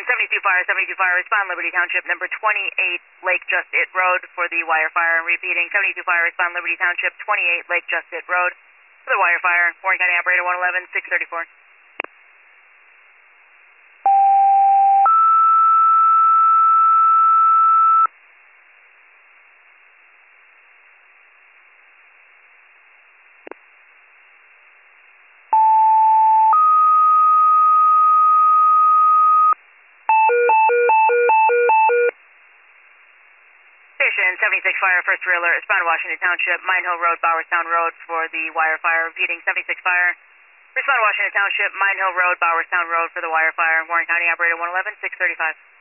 72 Fire, respond Liberty Township, number 28 Lake Just It Road for the wire fire. I'm repeating, 72 Fire, respond Liberty Township, 28 Lake Just It Road for the wire fire. Warren County Operator 111, 634. Station 76 Fire, first alert, respond Washington Township, Mine Hill Road, Bowerstown Road for the wire fire. Repeating, 76 Fire, respond Washington Township, Mine Hill Road, Bowerstown Road for the wire fire. Warren County Operator 111, 635.